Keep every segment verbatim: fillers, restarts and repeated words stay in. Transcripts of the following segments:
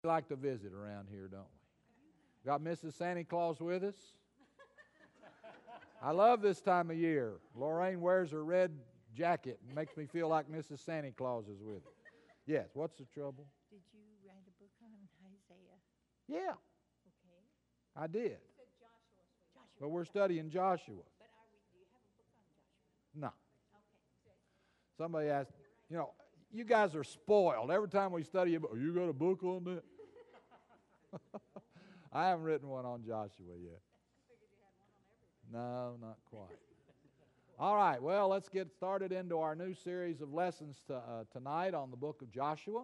We like to visit around here, don't we? Got Missus Santa Claus with us? I love this time of year. Lorraine wears her red jacket and makes me feel like Missus Santa Claus is with her. Yes, what's the trouble? Did you write a book on Isaiah? Yeah, Okay. I did. You said Joshua. Joshua. But we're studying Joshua. But are we, do you have a book on Joshua? No. Okay. Somebody asked, you know, you guys are spoiled. Every time we study a book, you got a book on that? I haven't written one on Joshua yet. No, not quite. All right, well, let's get started into our new series of lessons to, uh, tonight on the book of Joshua.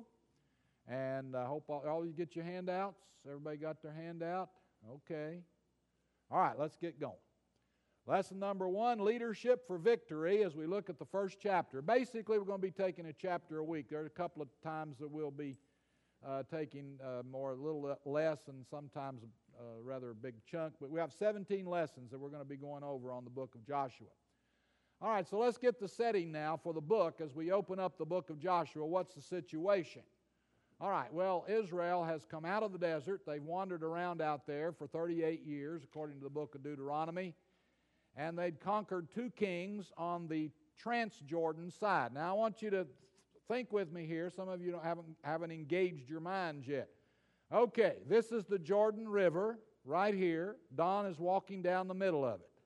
And I hope all, all you get your handouts. Everybody got their handout? Okay. All right, let's get going. Lesson number one, leadership for victory, as we look at the first chapter. Basically, we're going to be taking a chapter a week. There are a couple of times that we'll be uh, taking uh, more, a little less, and sometimes a rather big chunk. But we have seventeen lessons that we're going to be going over on the book of Joshua. All right, so let's get the setting now for the book as we open up the book of Joshua. What's the situation? All right, well, Israel has come out of the desert. They've wandered around out there for thirty-eight years, according to the book of Deuteronomy. And they'd conquered two kings on the Transjordan side. Now, I want you to think with me here. Some of you don't, haven't, haven't engaged your minds yet. Okay, this is the Jordan River right here. Don is walking down the middle of it.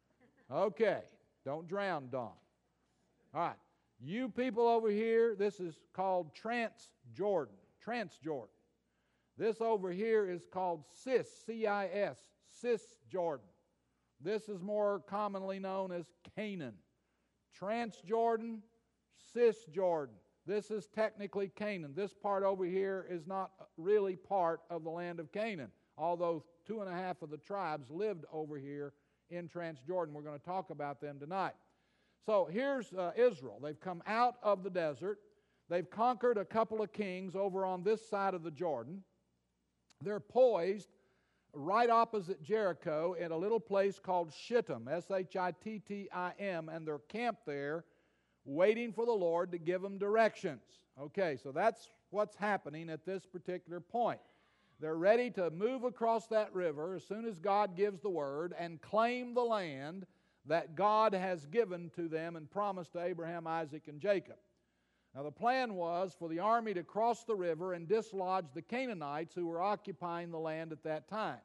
Okay, don't drown, Don. All right, you people over here, this is called Transjordan. Transjordan. This over here is called Cis, C I S, Cisjordan. This is more commonly known as Canaan. Transjordan, Cisjordan. This is technically Canaan. This part over here is not really part of the land of Canaan, although two and a half of the tribes lived over here in Transjordan. We're going to talk about them tonight. So here's uh, Israel. They've come out of the desert. They've conquered a couple of kings over on this side of the Jordan. They're poised right opposite Jericho in a little place called Shittim, S H I T T I M, and they're camped there waiting for the Lord to give them directions. Okay, so that's what's happening at this particular point. They're ready to move across that river as soon as God gives the word and claim the land that God has given to them and promised to Abraham, Isaac, and Jacob. Now, the plan was for the army to cross the river and dislodge the Canaanites who were occupying the land at that time.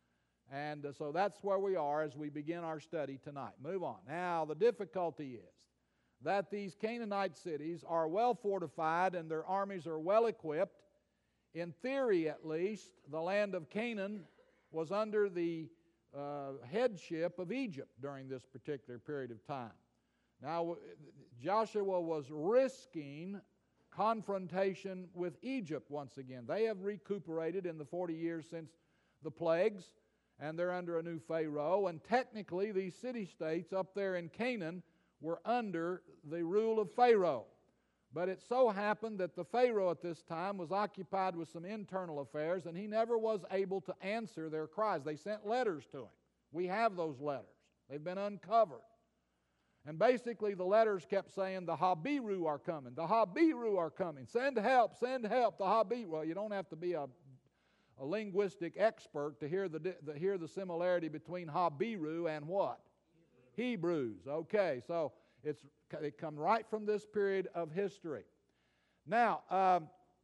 And uh, so that's where we are as we begin our study tonight. Move on. Now, the difficulty is that these Canaanite cities are well fortified and their armies are well equipped. In theory, at least, the land of Canaan was under the uh, headship of Egypt during this particular period of time. Now, Joshua was risking confrontation with Egypt once again. They have recuperated in the forty years since the plagues, and they're under a new Pharaoh. And technically, these city-states up there in Canaan were under the rule of Pharaoh. But it so happened that the Pharaoh at this time was occupied with some internal affairs, and he never was able to answer their cries. They sent letters to him. We have those letters. They've been uncovered. And basically the letters kept saying, the Habiru are coming, the Habiru are coming, send help, send help, the Habiru. Well, you don't have to be a, a linguistic expert to hear the, the, hear the similarity between Habiru and what? Hebrews. Hebrews. Okay, so it's it come right from this period of history. Now, um,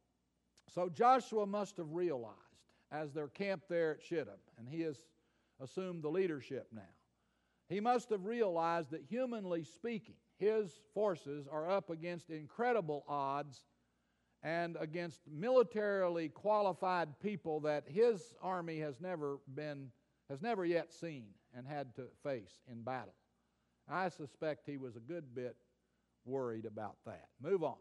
so Joshua must have realized as they're camped there at Shittim, and he has assumed the leadership now, he must have realized that humanly speaking, his forces are up against incredible odds and against militarily qualified people that his army has never been, has never yet seen and had to face in battle. I suspect he was a good bit worried about that. Move on.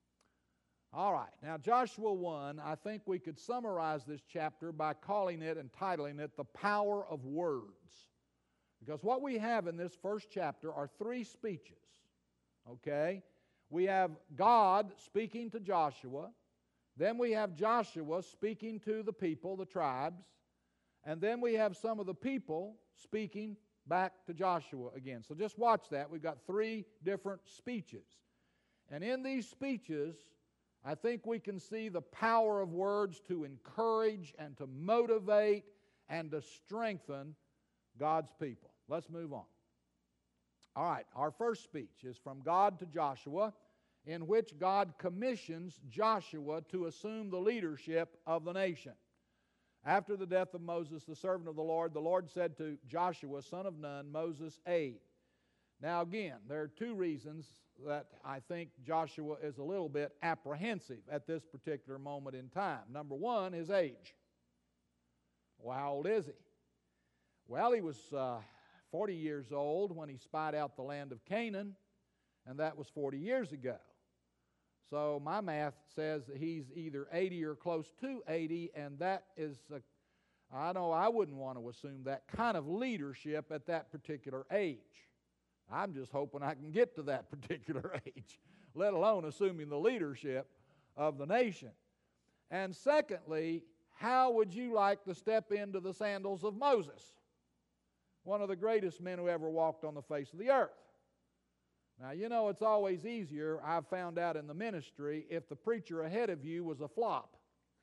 All right, now Joshua one, I think we could summarize this chapter by calling it and titling it The Power of Words. Because what we have in this first chapter are three speeches, okay? We have God speaking to Joshua, then we have Joshua speaking to the people, the tribes, and then we have some of the people speaking back to Joshua again. So just watch that. We've got three different speeches. And in these speeches, I think we can see the power of words to encourage and to motivate and to strengthen God's people. Let's move on. All right, our first speech is from God to Joshua, in which God commissions Joshua to assume the leadership of the nation. After the death of Moses, the servant of the Lord, the Lord said to Joshua, son of Nun, Moses' aide. Now again, there are two reasons that I think Joshua is a little bit apprehensive at this particular moment in time. Number one, his age. Well, how old is he? Well, he was uh, forty years old when he spied out the land of Canaan, and that was forty years ago. So my math says that he's either eighty or close to eighty, and that is, a, I know I wouldn't want to assume that kind of leadership at that particular age. I'm just hoping I can get to that particular age, let alone assuming the leadership of the nation. And secondly, how would you like to step into the sandals of Moses, one of the greatest men who ever walked on the face of the earth? Now, you know, it's always easier, I've found out in the ministry, if the preacher ahead of you was a flop.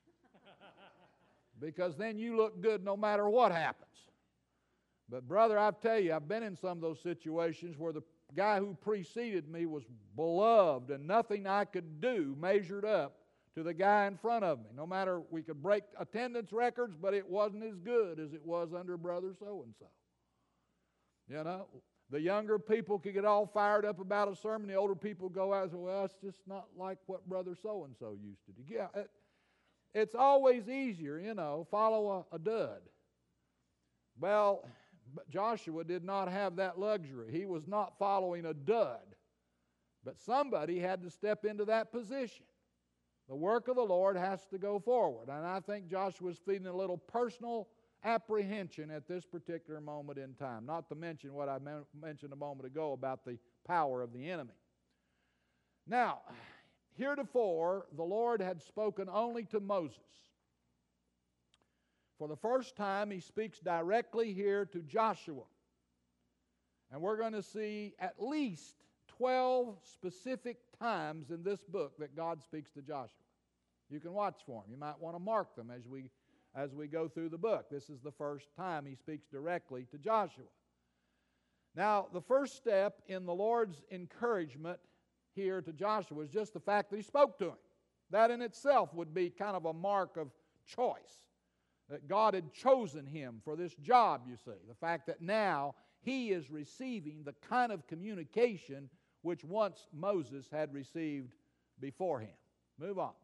Because then you look good no matter what happens. But brother, I tell you, I've been in some of those situations where the guy who preceded me was beloved and nothing I could do measured up to the guy in front of me. No matter, we could break attendance records, but it wasn't as good as it was under brother so-and-so. You know, the younger people could get all fired up about a sermon. The older people go out and say, well, it's just not like what brother so-and-so used to do. Yeah, it, it's always easier, you know, follow a, a dud. Well, but Joshua did not have that luxury. He was not following a dud. But somebody had to step into that position. The work of the Lord has to go forward. And I think Joshua's feeling a little personal apprehension at this particular moment in time. Not to mention what I mentioned a moment ago about the power of the enemy. Now, heretofore, the Lord had spoken only to Moses. For the first time, he speaks directly here to Joshua. And we're going to see at least twelve specific times in this book that God speaks to Joshua. You can watch for them. You might want to mark them as we, as we go through the book. This is the first time he speaks directly to Joshua. Now, the first step in the Lord's encouragement here to Joshua is just the fact that he spoke to him. That in itself would be kind of a mark of choice. That God had chosen him for this job, you see. The fact that now he is receiving the kind of communication which once Moses had received before him. Move on.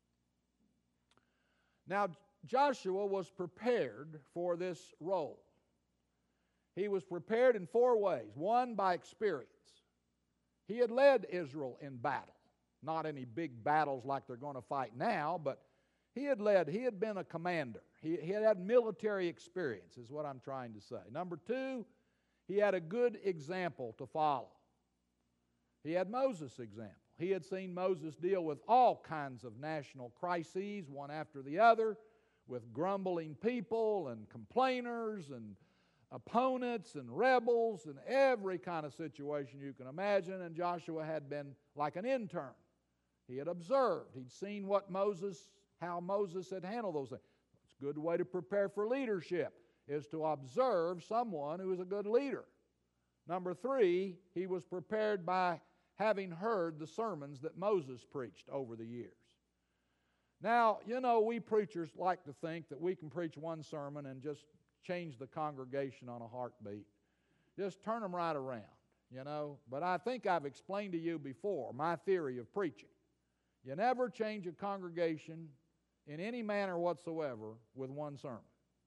Now, Joshua was prepared for this role. He was prepared in four ways. One, by experience. He had led Israel in battle. Not any big battles like they're going to fight now, but he had led, he had been a commander. He, he had had military experience, is what I'm trying to say. Number two, he had a good example to follow. He had Moses' example. He had seen Moses deal with all kinds of national crises, one after the other, with grumbling people and complainers and opponents and rebels and every kind of situation you can imagine. And Joshua had been like an intern. He had observed. He'd seen what Moses, how Moses had handled those things. It's a good way to prepare for leadership, is to observe someone who is a good leader. Number three, he was prepared by having heard the sermons that Moses preached over the years. Now, you know, we preachers like to think that we can preach one sermon and just change the congregation on a heartbeat. Just turn them right around, you know. But I think I've explained to you before my theory of preaching. You never change a congregation in any manner whatsoever with one sermon.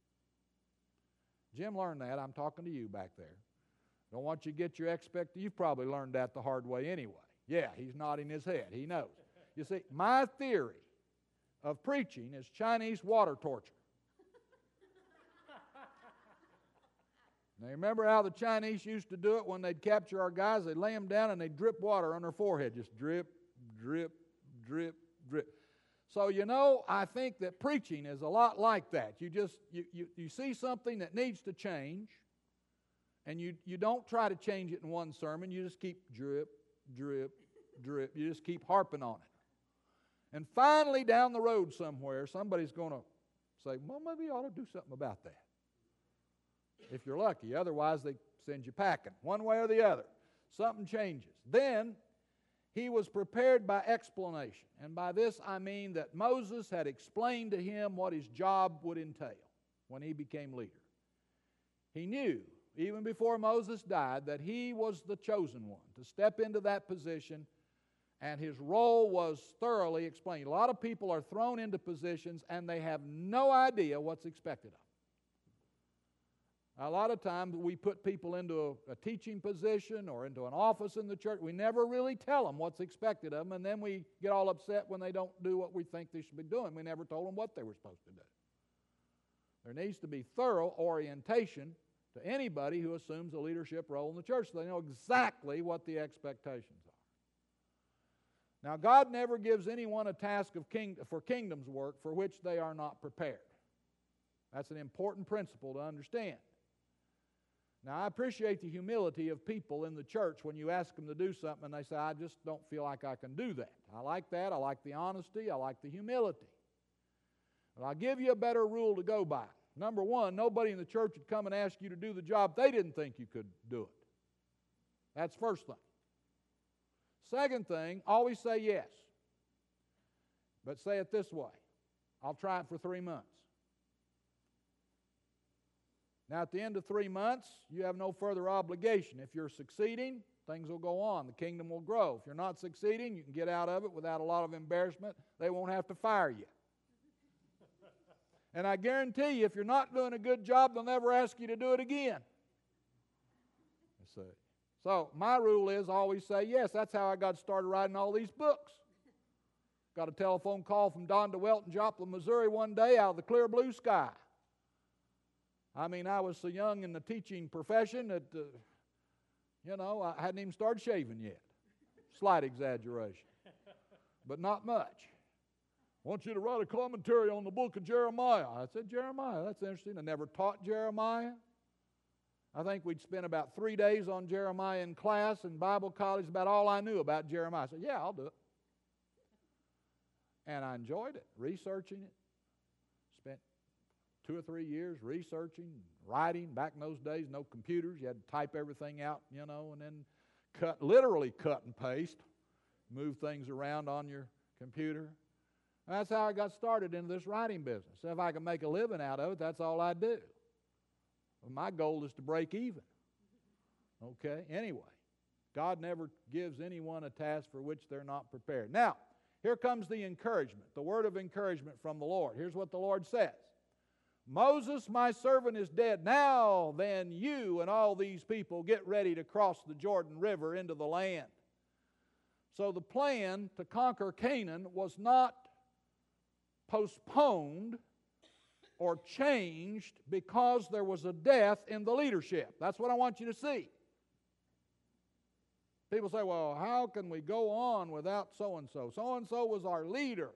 Jim learned that. I'm talking to you back there. Don't want you to get your expect. You've probably learned that the hard way anyway. Yeah, he's nodding his head. He knows. You see, my theory of preaching is Chinese water torture. Now, remember how the Chinese used to do it when they'd capture our guys? They'd lay them down and they'd drip water on their forehead. Just drip, drip, drip, drip. So, you know, I think that preaching is a lot like that. You just, you, you, you see something that needs to change, and you, you don't try to change it in one sermon. You just keep drip, drip, drip. You just keep harping on And finally, down the road somewhere, somebody's going to say, well, maybe you ought to do something about that. If you're lucky. Otherwise, they send you packing. One way or the other. Something changes. Then, he was prepared by explanation. And by this, I mean that Moses had explained to him what his job would entail when he became leader. He knew, even before Moses died, that he was the chosen one to step into that position, and his role was thoroughly explained. A lot of people are thrown into positions and they have no idea what's expected of them. A lot of times we put people into a, a teaching position or into an office in the church. We never really tell them what's expected of them, and then we get all upset when they don't do what we think they should be doing. We never told them what they were supposed to do. There needs to be thorough orientation to anybody who assumes a leadership role in the church, so they know exactly what the expectations are. Now, God never gives anyone a task of king, for kingdom's work for which they are not prepared. That's an important principle to understand. Now, I appreciate the humility of people in the church when you ask them to do something and they say, I just don't feel like I can do that. I like that. I like the honesty. I like the humility. But I'll give you a better rule to go by. Number one, nobody in the church would come and ask you to do the job they didn't think you could do it. That's first thing. Second thing, always say yes. But say it this way. I'll try it for three months. Now, at the end of three months, you have no further obligation. If you're succeeding, things will go on. The kingdom will grow. If you're not succeeding, you can get out of it without a lot of embarrassment. They won't have to fire you. And I guarantee you, if you're not doing a good job, they'll never ask you to do it again. See. So my rule is always say yes. That's how I got started writing all these books. Got a telephone call from Don DeWelt in Joplin, Missouri one day out of the clear blue sky. I mean, I was so young in the teaching profession that, uh, you know, I hadn't even started shaving yet. Slight exaggeration, but not much. I want you to write a commentary on the book of Jeremiah. I said, Jeremiah, that's interesting. I never taught Jeremiah. I think we'd spent about three days on Jeremiah in class and Bible college, about all I knew about Jeremiah. I said, yeah, I'll do it. And I enjoyed it, researching it. Spent two or three years researching, writing. Back in those days, no computers. You had to type everything out, you know, and then cut, literally cut and paste, move things around on your computer. And that's how I got started into this writing business. So if I can make a living out of it, that's all I do. Well, my goal is to break even. Okay? Anyway, God never gives anyone a task for which they're not prepared. Now, here comes the encouragement, the word of encouragement from the Lord. Here's what the Lord says. Moses, my servant, is dead. Now then you and all these people get ready to cross the Jordan River into the land. So the plan to conquer Canaan was not postponed or changed because there was a death in the leadership. That's what I want you to see. People say, well, how can we go on without so-and-so? So-and-so was our leader.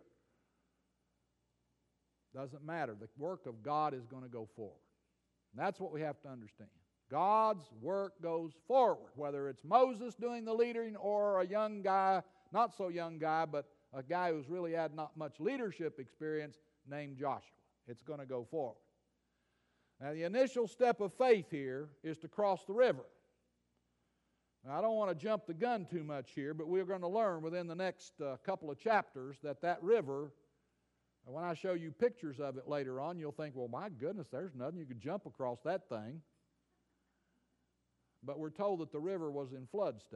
Doesn't matter. The work of God is going to go forward. And that's what we have to understand. God's work goes forward, whether it's Moses doing the leading or a young guy, not so young guy, but a guy who's really had not much leadership experience named Joshua. It's going to go forward. Now, the initial step of faith here is to cross the river. Now, I don't want to jump the gun too much here, but we're going to learn within the next uh, couple of chapters that that river, when I show you pictures of it later on, you'll think, well, my goodness, there's nothing. You could jump across that thing. But we're told that the river was in flood stage.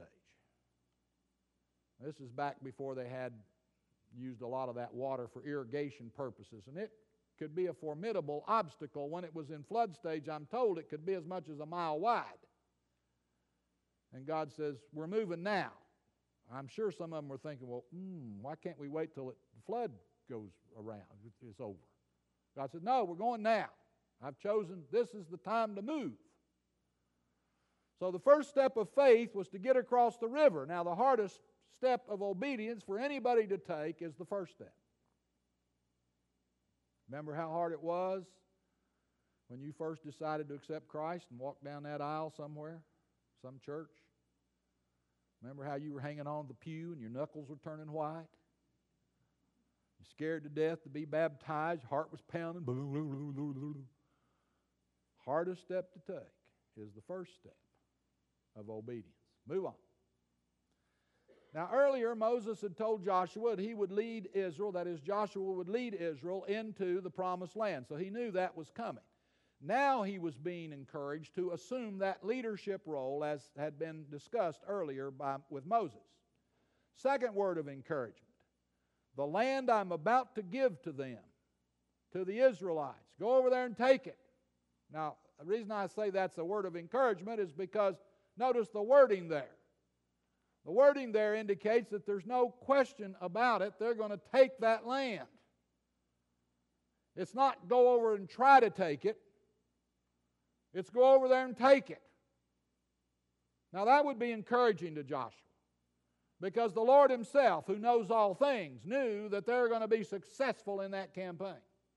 This is back before they had used a lot of that water for irrigation purposes. And it could be a formidable obstacle. When it was in flood stage, I'm told it could be as much as a mile wide. And God says, we're moving now. I'm sure some of them were thinking, well, mm, why can't we wait till it, the flood goes around, it's over? God said, no, we're going now. I've chosen, this is the time to move. So the first step of faith was to get across the river. Now the hardest step of obedience for anybody to take is the first step. Remember how hard it was when you first decided to accept Christ and walk down that aisle somewhere, some church? Remember how you were hanging on the pew and your knuckles were turning white? scared to death to be baptized. Heart was pounding. Hardest step to take is the first step of obedience. Move on. Now earlier Moses had told Joshua that he would lead Israel, that is Joshua would lead Israel into the promised land. So he knew that was coming. Now he was being encouraged to assume that leadership role as had been discussed earlier by, with Moses. Second word of encouragement. The land I'm about to give to them, to the Israelites. Go over there and take it. Now, the reason I say that's a word of encouragement is because notice the wording there. The wording there indicates that there's no question about it. They're going to take that land. It's not go over and try to take it. It's go over there and take it. Now that would be encouraging to Joshua, because the Lord Himself, who knows all things, knew that they're going to be successful in that campaign.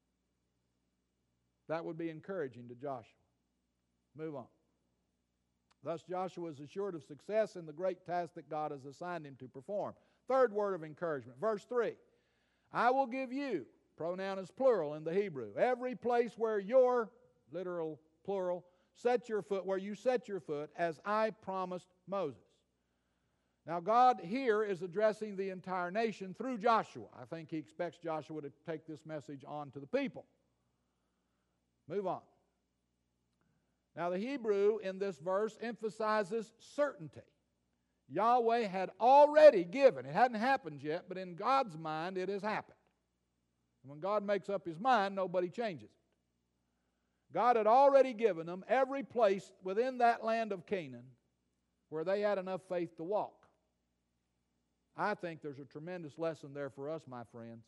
That would be encouraging to Joshua. Move on. Thus Joshua is assured of success in the great task that God has assigned him to perform. Third word of encouragement, verse three. I will give you, pronoun is plural in the Hebrew, every place where your, literal plural, set your foot, where you set your foot, as I promised Moses. Now God here is addressing the entire nation through Joshua. I think He expects Joshua to take this message on to the people. Move on. Now the Hebrew in this verse emphasizes certainty. Yahweh had already given, it hadn't happened yet, but in God's mind it has happened. And when God makes up His mind, nobody changes it. God had already given them every place within that land of Canaan where they had enough faith to walk. I think there's a tremendous lesson there for us, my friends.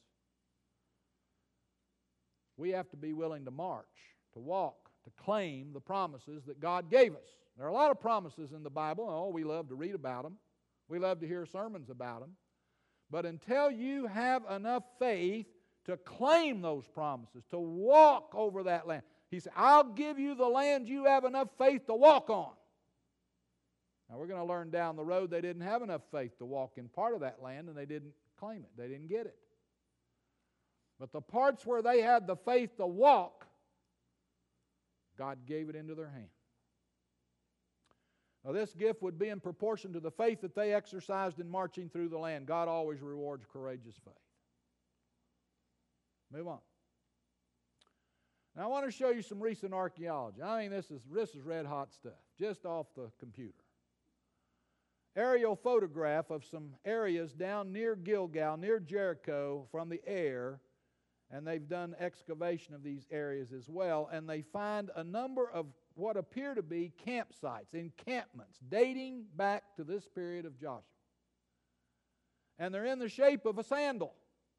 We have to be willing to march, to walk, to claim the promises that God gave us. There are a lot of promises in the Bible. Oh, we love to read about them. We love to hear sermons about them. But until you have enough faith to claim those promises, to walk over that land, He said, I'll give you the land you have enough faith to walk on. Now we're going to learn down the road they didn't have enough faith to walk in part of that land, and they didn't claim it. They didn't get it. But the parts where they had the faith to walk, God gave it into their hand. Now this gift would be in proportion to the faith that they exercised in marching through the land. God always rewards courageous faith. Move on. Now I want to show you some recent archaeology. I mean, this is, this is red hot stuff, just off the computer. Aerial photograph of some areas down near Gilgal, near Jericho, from the air. And they've done excavation of these areas as well. And they find a number of what appear to be campsites, encampments, dating back to this period of Joshua. And they're in the shape of a sandal.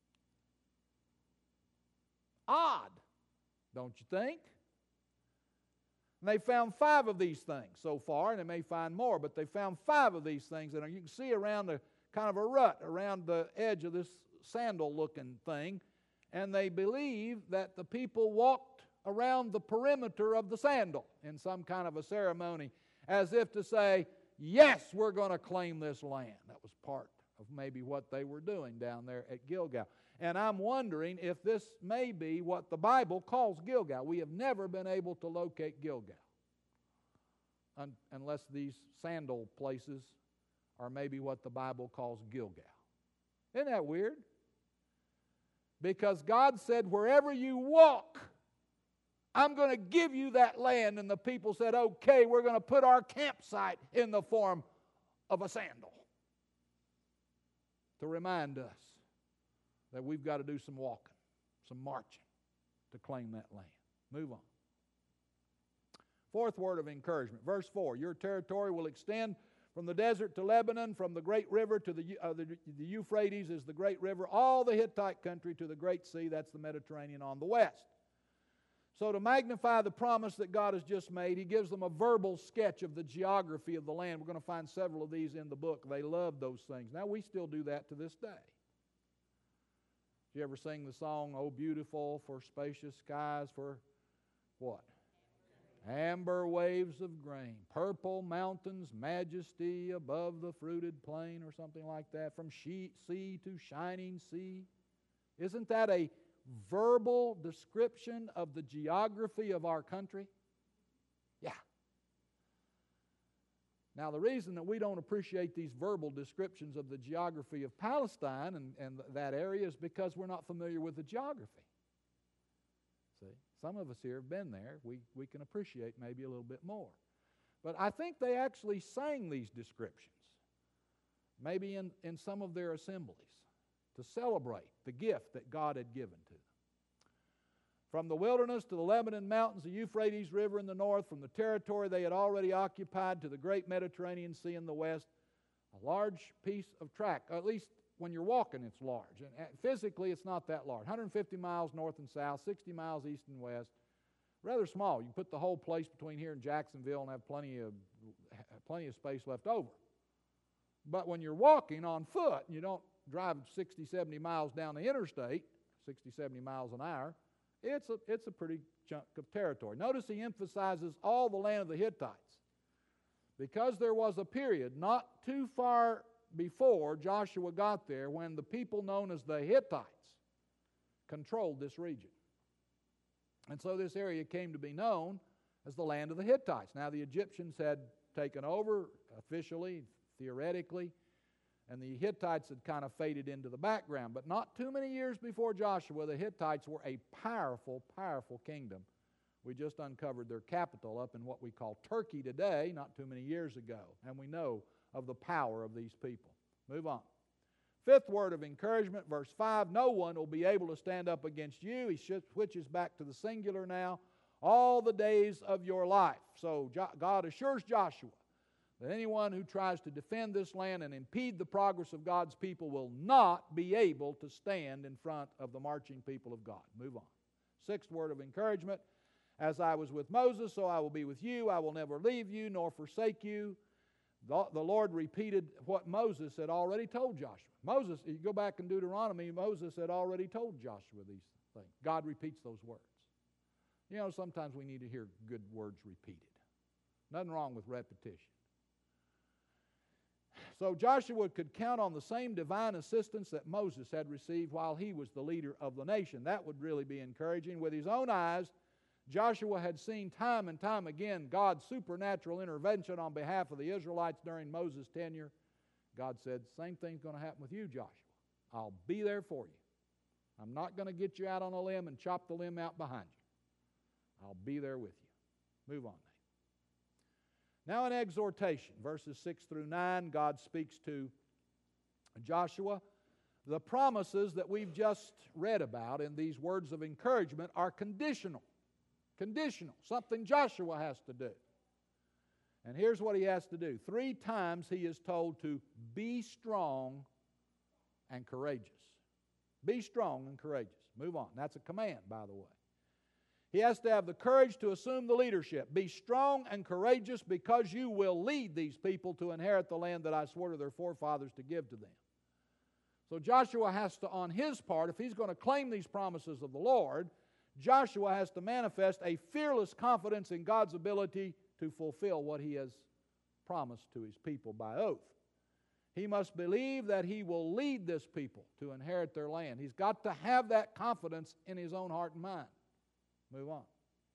Odd, don't you think? And they found five of these things so far, and they may find more, but they found five of these things. And you can see around the kind of a rut around the edge of this sandal-looking thing. And they believe that the people walked around the perimeter of the sandal in some kind of a ceremony, as if to say, yes, we're going to claim this land. That was part of maybe what they were doing down there at Gilgal. And I'm wondering if this may be what the Bible calls Gilgal. We have never been able to locate Gilgal, un- unless these sandal places are maybe what the Bible calls Gilgal. Isn't that weird? Because God said, wherever you walk, I'm going to give you that land. And the people said, okay, we're going to put our campsite in the form of a sandal to remind us that we've got to do some walking, some marching to claim that land. Move on. Fourth word of encouragement, verse four. Your territory will extend from the desert to Lebanon, from the great river to the, uh, the, the Euphrates is the great river, all the Hittite country to the great sea, that's the Mediterranean on the west. So to magnify the promise that God has just made, He gives them a verbal sketch of the geography of the land. We're going to find several of these in the book. They love those things. Now we still do that to this day. Did you ever sing the song, Oh Beautiful for Spacious Skies, for what? Amber waves of grain, purple mountains, majesty above the fruited plain, or something like that. From sea to shining sea. Isn't that a verbal description of the geography of our country? Yeah. Now, the reason that we don't appreciate these verbal descriptions of the geography of Palestine and, and that area is because we're not familiar with the geography. See, some of us here have been there. We, we can appreciate maybe a little bit more. But I think they actually sang these descriptions, maybe in, in some of their assemblies, to celebrate the gift that God had given to them. From the wilderness to the Lebanon mountains, the Euphrates River in the north, from the territory they had already occupied to the great Mediterranean Sea in the west, a large piece of tract. At least when you're walking, it's large. And physically, it's not that large. one hundred fifty miles north and south, sixty miles east and west. Rather small. You can put the whole place between here and Jacksonville and have plenty of, plenty of space left over. But when you're walking on foot, and you don't drive sixty, seventy miles down the interstate, sixty, seventy miles an hour, It's a, it's a pretty chunk of territory. Notice he emphasizes all the land of the Hittites, because there was a period not too far before Joshua got there when the people known as the Hittites controlled this region. And so this area came to be known as the land of the Hittites. Now the Egyptians had taken over officially, theoretically, and the Hittites had kind of faded into the background. But not too many years before Joshua, the Hittites were a powerful, powerful kingdom. We just uncovered their capital up in what we call Turkey today, not too many years ago. And we know of the power of these people. Move on. Fifth word of encouragement, verse five, no one will be able to stand up against you. He switches back to the singular now. All the days of your life. So God assures Joshua that anyone who tries to defend this land and impede the progress of God's people will not be able to stand in front of the marching people of God. Move on. Sixth word of encouragement, as I was with Moses, so I will be with you. I will never leave you nor forsake you. The, the Lord repeated what Moses had already told Joshua. Moses, you go back in Deuteronomy, Moses had already told Joshua these things. God repeats those words. You know, sometimes we need to hear good words repeated. Nothing wrong with repetition. So Joshua could count on the same divine assistance that Moses had received while he was the leader of the nation. That would really be encouraging. With his own eyes, Joshua had seen time and time again God's supernatural intervention on behalf of the Israelites during Moses' tenure. God said, same thing's going to happen with you, Joshua. I'll be there for you. I'm not going to get you out on a limb and chop the limb out behind you. I'll be there with you. Move on. Now an exhortation, verses six through nine, God speaks to Joshua. The promises that we've just read about in these words of encouragement are conditional. Conditional, something Joshua has to do. And here's what he has to do. Three times he is told to be strong and courageous. Be strong and courageous. Move on. That's a command, by the way. He has to have the courage to assume the leadership. Be strong and courageous because you will lead these people to inherit the land that I swore to their forefathers to give to them. So Joshua has to, on his part, if he's going to claim these promises of the Lord, Joshua has to manifest a fearless confidence in God's ability to fulfill what he has promised to his people by oath. He must believe that he will lead this people to inherit their land. He's got to have that confidence in his own heart and mind. Move on.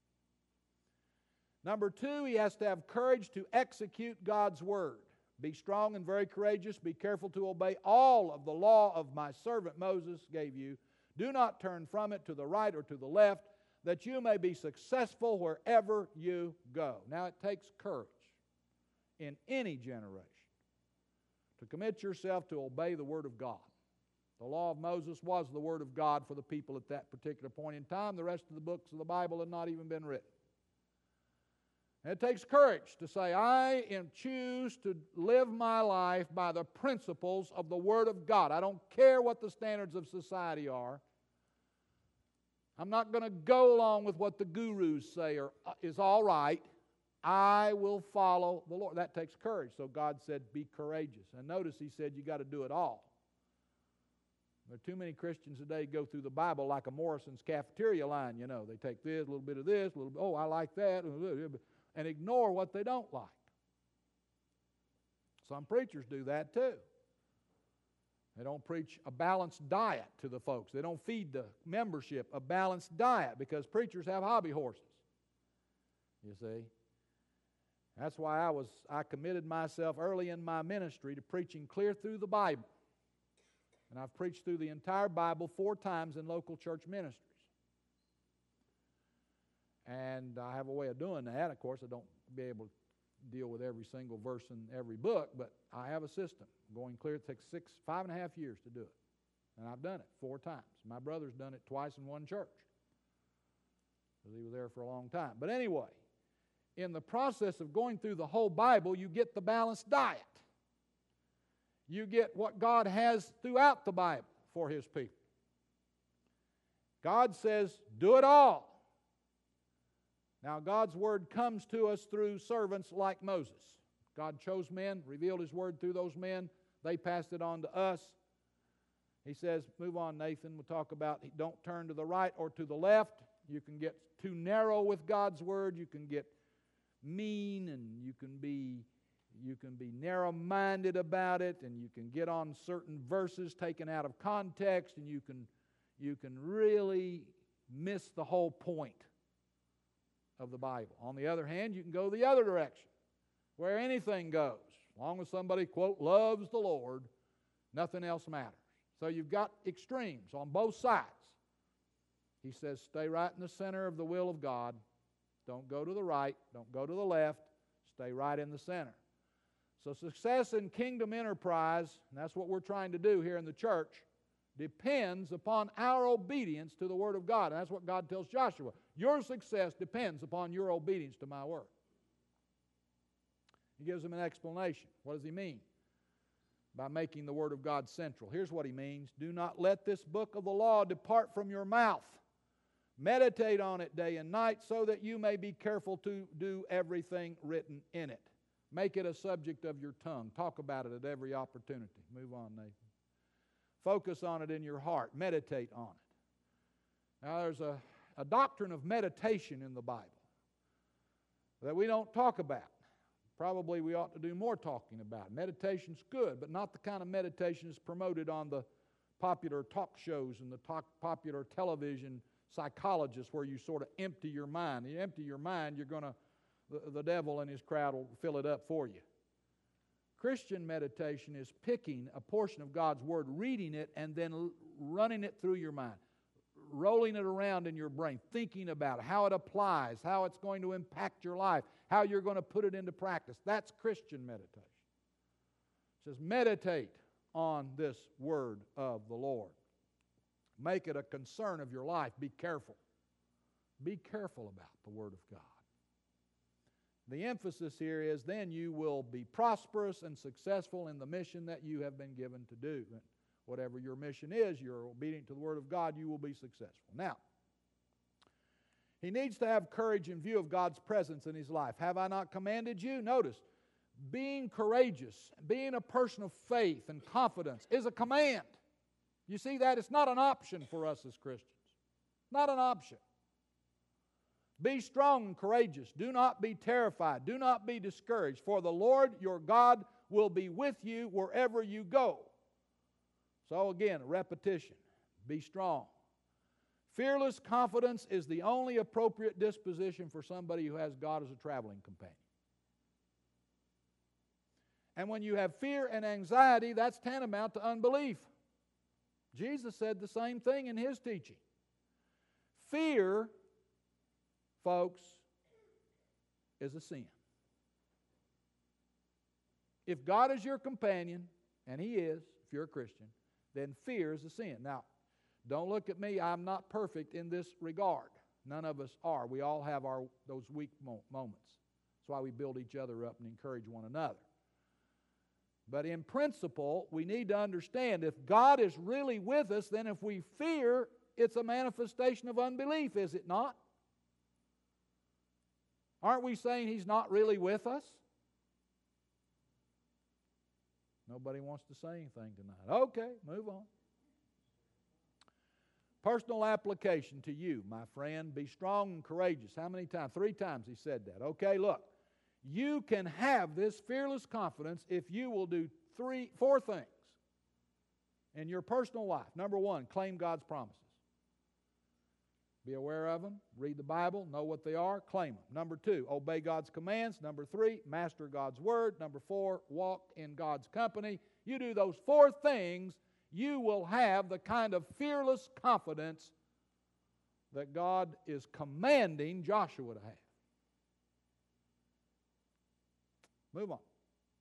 Number two, he has to have courage to execute God's word. Be strong and very courageous. Be careful to obey all of the law of my servant Moses gave you. Do not turn from it to the right or to the left, that you may be successful wherever you go. Now it takes courage in any generation to commit yourself to obey the word of God. The law of Moses was the word of God for the people at that particular point in time. The rest of the books of the Bible had not even been written. And it takes courage to say, I choose to live my life by the principles of the Word of God. I don't care what the standards of society are. I'm not going to go along with what the gurus say or is all right. I will follow the Lord. That takes courage. So God said, be courageous. And notice he said, you got to do it all. There are too many Christians today go through the Bible like a Morrison's cafeteria line, you know. They take this, a little bit of this, a little bit, oh, I like that, and ignore what they don't like. Some preachers do that too. They don't preach a balanced diet to the folks. They don't feed the membership a balanced diet because preachers have hobby horses. You see? That's why I was I committed myself early in my ministry to preaching clear through the Bible. And I've preached through the entire Bible four times in local church ministries. And I have a way of doing that. Of course, I don't be able to deal with every single verse in every book, but I have a system. Going clear, it takes six, five and a half years to do it. And I've done it four times. My brother's done it twice in one church, because he was there for a long time. But anyway, in the process of going through the whole Bible, you get the balanced diet. You get what God has throughout the Bible for His people. God says, do it all. Now, God's Word comes to us through servants like Moses. God chose men, revealed His Word through those men. They passed it on to us. He says, move on, Nathan. We'll talk about don't turn to the right or to the left. You can get too narrow with God's Word. You can get mean, and you can be you can be narrow-minded about it, and you can get on certain verses taken out of context, and you can you can really miss the whole point of the Bible. On the other hand, you can go the other direction, where anything goes. As long as somebody, quote, loves the Lord, nothing else matters. So you've got extremes on both sides. He says, stay right in the center of the will of God. Don't go to the right. Don't go to the left. Stay right in the center. So success in kingdom enterprise, and that's what we're trying to do here in the church, depends upon our obedience to the Word of God. And that's what God tells Joshua. Your success depends upon your obedience to my Word. He gives him an explanation. What does he mean by making the Word of God central? Here's what he means. Do not let this book of the law depart from your mouth. Meditate on it day and night so that you may be careful to do everything written in it. Make it a subject of your tongue. Talk about it at every opportunity. Move on, Nathan. Focus on it in your heart. Meditate on it. Now, there's a, a doctrine of meditation in the Bible that we don't talk about. Probably we ought to do more talking about. Meditation's good, but not the kind of meditation that's promoted on the popular talk shows and the talk, popular television psychologists where you sort of empty your mind. You empty your mind, you're going to, the, the devil and his crowd will fill it up for you. Christian meditation is picking a portion of God's Word, reading it, and then l- running it through your mind, rolling it around in your brain, thinking about it, how it applies, how it's going to impact your life, how you're going to put it into practice. That's Christian meditation. It says, meditate on this Word of the Lord. Make it a concern of your life. Be careful. Be careful about the Word of God. The emphasis here is then you will be prosperous and successful in the mission that you have been given to do. And whatever your mission is, you're obedient to the Word of God, you will be successful. Now, he needs to have courage in view of God's presence in his life. Have I not commanded you? Notice, being courageous, being a person of faith and confidence is a command. You see that? It's not an option for us as Christians. Not an option. Be strong and courageous. Do not be terrified. Do not be discouraged. For the Lord your God will be with you wherever you go. So again, repetition. Be strong. Fearless confidence is the only appropriate disposition for somebody who has God as a traveling companion. And when you have fear and anxiety, that's tantamount to unbelief. Jesus said the same thing in His teaching. Fear, folks, is a sin. If God is your companion, and He is, if you're a Christian, then fear is a sin. Now, don't look at me. I'm not perfect in this regard. None of us are. We all have our those weak mo- moments. That's why we build each other up and encourage one another. But in principle, we need to understand if God is really with us, then if we fear, it's a manifestation of unbelief, is it not? Aren't we saying He's not really with us? Nobody wants to say anything tonight. Okay, move on. Personal application to you, my friend. Be strong and courageous. How many times? Three times He said that. Okay, look. You can have this fearless confidence if you will do three, four things in your personal life. Number one, claim God's promises. Be aware of them, read the Bible, know what they are, claim them. Number two, obey God's commands. Number three, master God's Word. Number four, walk in God's company. You do those four things, you will have the kind of fearless confidence that God is commanding Joshua to have. Move on.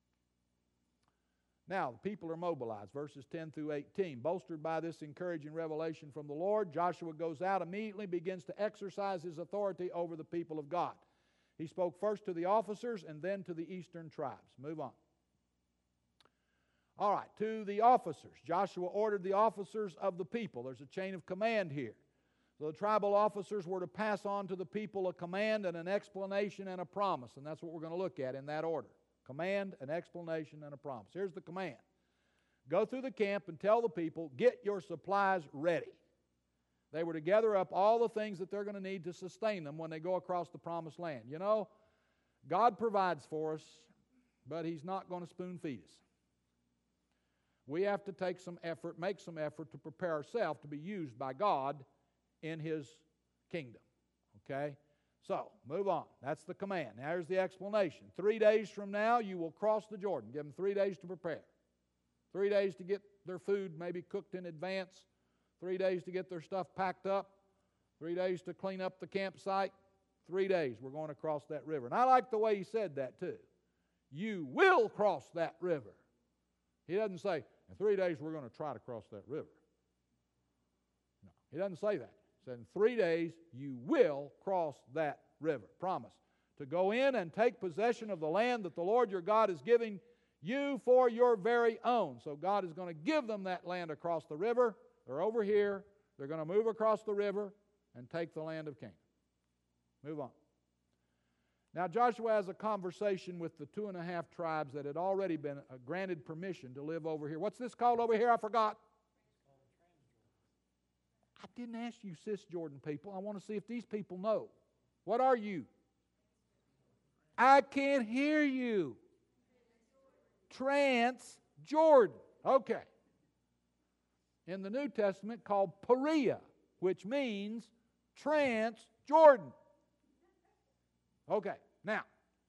Now, the people are mobilized, verses ten through eighteen. Bolstered by this encouraging revelation from the Lord, Joshua goes out immediately, begins to exercise his authority over the people of God. He spoke first to the officers and then to the eastern tribes. Move on. All right, to the officers. Joshua ordered the officers of the people. There's a chain of command here. So the tribal officers were to pass on to the people a command and an explanation and a promise, and that's what we're going to look at in that order. Command, an explanation, and a promise. Here's the command. Go through the camp and tell the people, get your supplies ready. They were to gather up all the things that they're going to need to sustain them when they go across the promised land. You know, God provides for us, but He's not going to spoon feed us. We have to take some effort, make some effort to prepare ourselves to be used by God in His kingdom. Okay? So, move on. That's the command. Now, here's the explanation. Three days from now, you will cross the Jordan. Give them three days to prepare. Three days to get their food maybe cooked in advance. Three days to get their stuff packed up. Three days to clean up the campsite. Three days we're going to cross that river. And I like the way he said that too. You will cross that river. He doesn't say, in three days we're going to try to cross that river. No, he doesn't say that. He said, in three days you will cross that river. Promise. To go in and take possession of the land that the Lord your God is giving you for your very own. So God is going to give them that land across the river. They're over here. They're going to move across the river and take the land of Canaan. Move on. Now Joshua has a conversation with the two and a half tribes that had already been granted permission to live over here. What's this called over here? I forgot. I didn't ask you Cisjordan people. I want to see if these people know. What are you? I can't hear you. Transjordan. Okay. In the New Testament called Perea, which means Transjordan. Okay, now.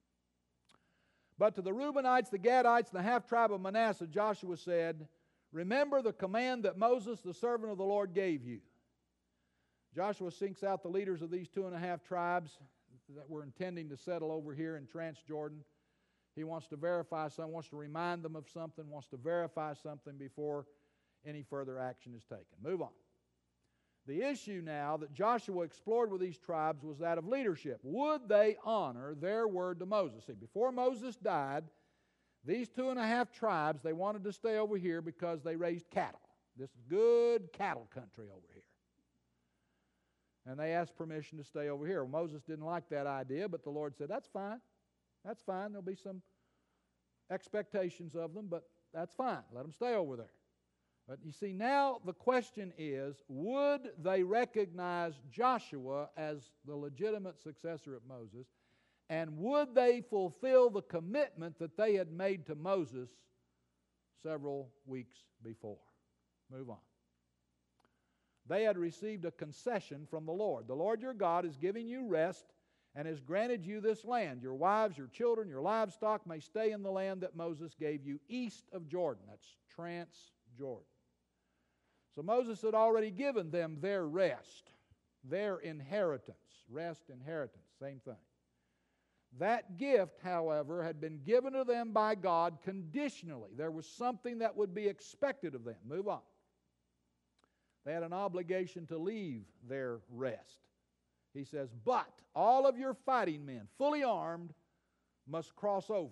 But to the Reubenites, the Gadites, and the half-tribe of Manasseh, Joshua said, remember the command that Moses, the servant of the Lord, gave you. Joshua sinks out the leaders of these two and a half tribes that were intending to settle over here in Transjordan. He wants to verify something, wants to remind them of something, wants to verify something before any further action is taken. Move on. The issue now that Joshua explored with these tribes was that of leadership. Would they honor their word to Moses? See, before Moses died, these two and a half tribes, they wanted to stay over here because they raised cattle. This is good cattle country over here. And they asked permission to stay over here. Well, Moses didn't like that idea, but the Lord said, that's fine. That's fine. There'll be some expectations of them, but that's fine. Let them stay over there. But you see, now the question is, would they recognize Joshua as the legitimate successor of Moses, and would they fulfill the commitment that they had made to Moses several weeks before? Move on. They had received a concession from the Lord. The Lord your God is giving you rest and has granted you this land. Your wives, your children, your livestock may stay in the land that Moses gave you east of Jordan. That's Transjordan. So Moses had already given them their rest, their inheritance. Rest, inheritance, same thing. That gift, however, had been given to them by God conditionally. There was something that would be expected of them. Move on. They had an obligation to leave their rest. He says, but all of your fighting men, fully armed, must cross over.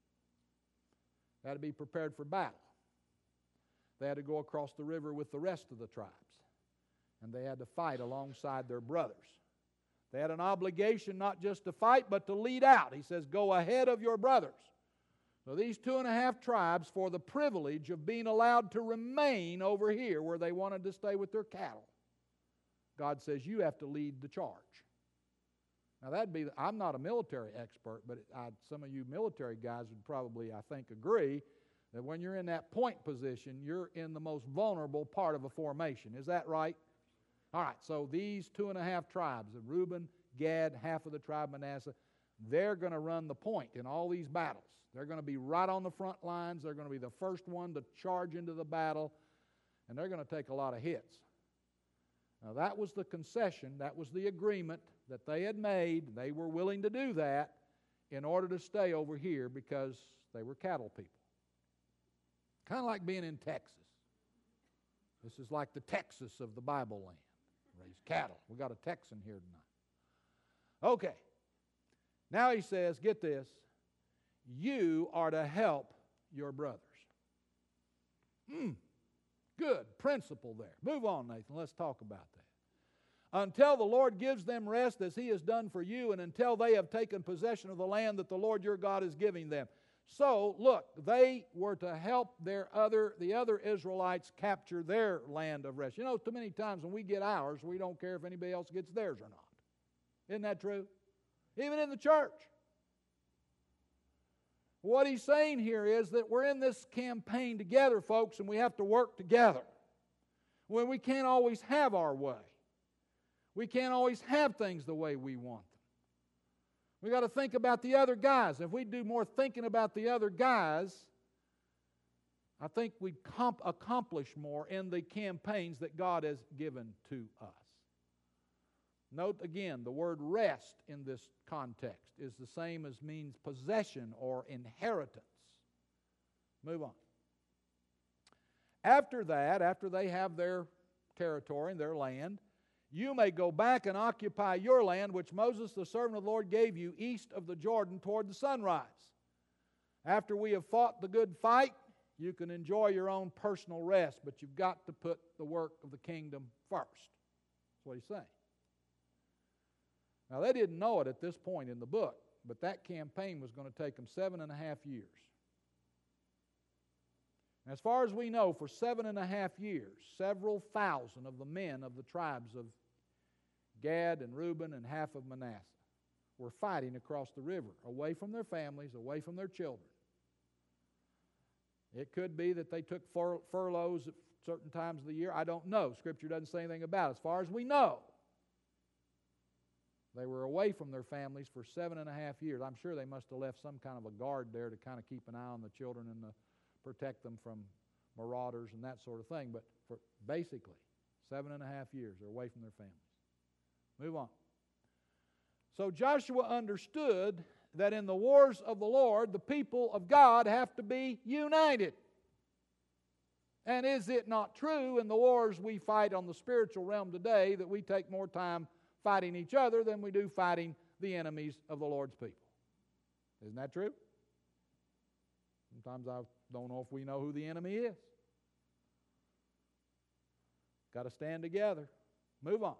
They had to be prepared for battle. They had to go across the river with the rest of the tribes. And they had to fight alongside their brothers. They had an obligation not just to fight, but to lead out. He says, go ahead of your brothers. So these two and a half tribes, for the privilege of being allowed to remain over here where they wanted to stay with their cattle, God says, you have to lead the charge. Now that'd be, I'm not a military expert, but I, some of you military guys would probably, I think, agree That when you're in that point position, you're in the most vulnerable part of a formation. Is that right? All right, so these two and a half tribes, of Reuben, Gad, half of the tribe of Manasseh, they're going to run the point in all these battles. They're going to be right on the front lines. They're going to be the first one to charge into the battle, and they're going to take a lot of hits. Now, that was the concession, that was the agreement that they had made. They were willing to do that in order to stay over here because they were cattle people. Kind of like being in Texas. This is like the Texas of the Bible land. Raise cattle. We got a Texan here tonight. Okay. Now he says, get this, you are to help your brothers. Hmm. Good principle there. Move on, Nathan. Let's talk about that. Until the Lord gives them rest as He has done for you, and until they have taken possession of the land that the Lord your God is giving them. So, look, they were to help their other, the other Israelites capture their land of rest. You know, too many times when we get ours, we don't care if anybody else gets theirs or not. Isn't that true? Even in the church. What he's saying here is that we're in this campaign together, folks, and we have to work together. When we can't always have our way. We can't always have things the way we want them. We got to think about the other guys. If we do more thinking about the other guys, I think we'd comp- accomplish more in the campaigns that God has given to us. Note again, the word rest in this context is the same as means possession or inheritance. Move on. After that, after they have their territory and their land, you may go back and occupy your land, which Moses, the servant of the Lord, gave you east of the Jordan toward the sunrise. After we have fought the good fight, you can enjoy your own personal rest, but you've got to put the work of the kingdom first. That's what he's saying. Now, they didn't know it at this point in the book, but that campaign was going to take them seven and a half years. As far as we know, for seven and a half years, several thousand of the men of the tribes of Gad and Reuben and half of Manasseh were fighting across the river, away from their families, away from their children. It could be that they took fur- furloughs at certain times of the year. I don't know. Scripture doesn't say anything about it. As far as we know, they were away from their families for seven and a half years. I'm sure they must have left some kind of a guard there to kind of keep an eye on the children and the, protect them from marauders and that sort of thing. But for basically, seven and a half years, they're away from their families. Move on. So Joshua understood that in the wars of the Lord, the people of God have to be united. And is it not true in the wars we fight on the spiritual realm today that we take more time fighting each other than we do fighting the enemies of the Lord's people? Isn't that true? Sometimes I don't know if we know who the enemy is. Got to stand together. Move on.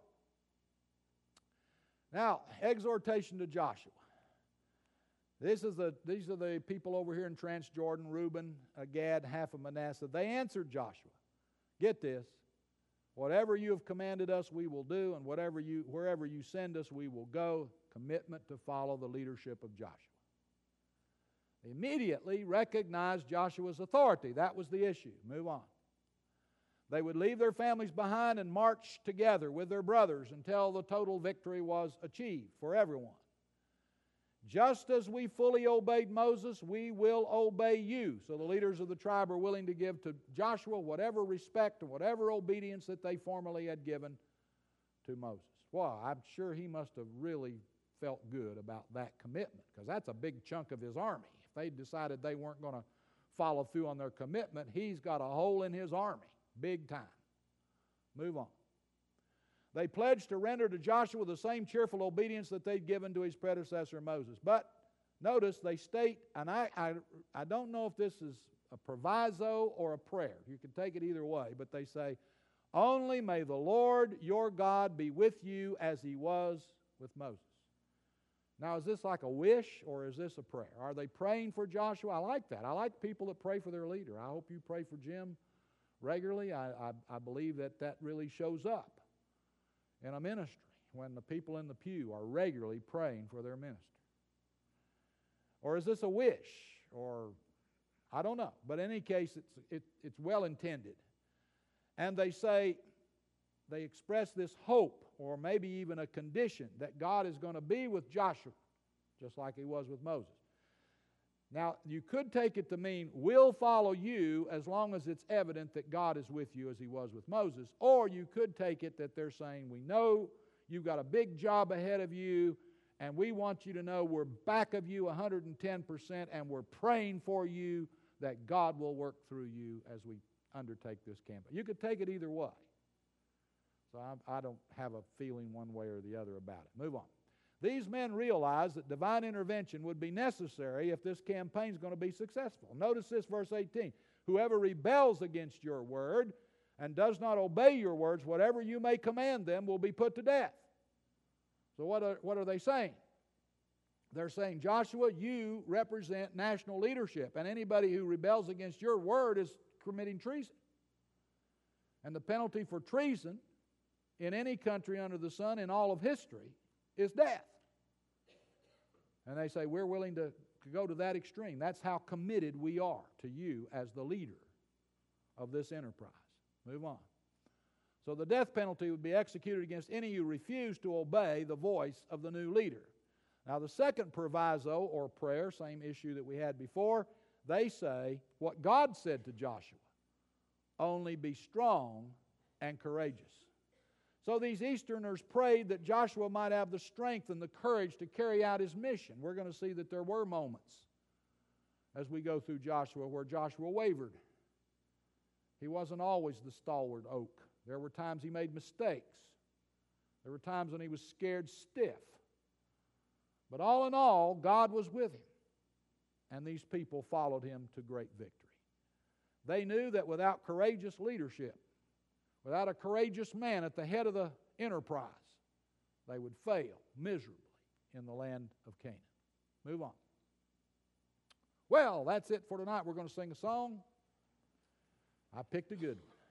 Now, exhortation to Joshua. This is the, these are the people over here in Transjordan, Reuben, Gad, half of Manasseh. They answered Joshua. Get this. Whatever you have commanded us, we will do, and whatever you, wherever you send us, we will go. Commitment to follow the leadership of Joshua. They immediately recognized Joshua's authority. That was the issue. Move on. They would leave their families behind and march together with their brothers until the total victory was achieved for everyone. Just as we fully obeyed Moses, we will obey you. So the leaders of the tribe are willing to give to Joshua whatever respect and whatever obedience that they formerly had given to Moses. Well, I'm sure he must have really felt good about that commitment, because that's a big chunk of his army. If they decided they weren't going to follow through on their commitment, he's got a hole in his army, big time. Move on. They pledged to render to Joshua the same cheerful obedience that they'd given to his predecessor Moses. But notice they state, and I, I, I don't know if this is a proviso or a prayer. You can take it either way, but they say, only may the Lord your God be with you as he was with Moses. Now, is this like a wish or is this a prayer? Are they praying for Joshua? I like that. I like people that pray for their leader. I hope you pray for Jim regularly. I, I, I believe that that really shows up in a ministry when the people in the pew are regularly praying for their minister. Or is this a wish? Or I don't know. But in any case, it's, it, it's well intended. And they say, they express this hope, or maybe even a condition, that God is going to be with Joshua, just like He was with Moses. Now, you could take it to mean, we'll follow you as long as it's evident that God is with you as He was with Moses. Or you could take it that they're saying, we know you've got a big job ahead of you, and we want you to know we're back of you one hundred ten percent, and we're praying for you that God will work through you as we undertake this campaign. You could take it either way. So I, I don't have a feeling one way or the other about it. Move on. These men realized that divine intervention would be necessary if this campaign is going to be successful. Notice this, verse eighteen. Whoever rebels against your word and does not obey your words, whatever you may command them, will be put to death. So what are, what are they saying? They're saying, Joshua, you represent national leadership, and anybody who rebels against your word is committing treason. And the penalty for treason in any country under the sun in all of history is death. And they say, we're willing to, to go to that extreme. That's how committed we are to you as the leader of this enterprise. Move on. So the death penalty would be executed against any who refuse to obey the voice of the new leader. Now the second proviso or prayer, same issue that we had before, they say what God said to Joshua, only be strong and courageous. So these Easterners prayed that Joshua might have the strength and the courage to carry out his mission. We're going to see that there were moments as we go through Joshua where Joshua wavered. He wasn't always the stalwart oak. There were times he made mistakes. There were times when he was scared stiff. But all in all, God was with him. And these people followed him to great victory. They knew that without courageous leadership, without a courageous man at the head of the enterprise, they would fail miserably in the land of Canaan. Move on. Well, that's it for tonight. We're going to sing a song. I picked a good one.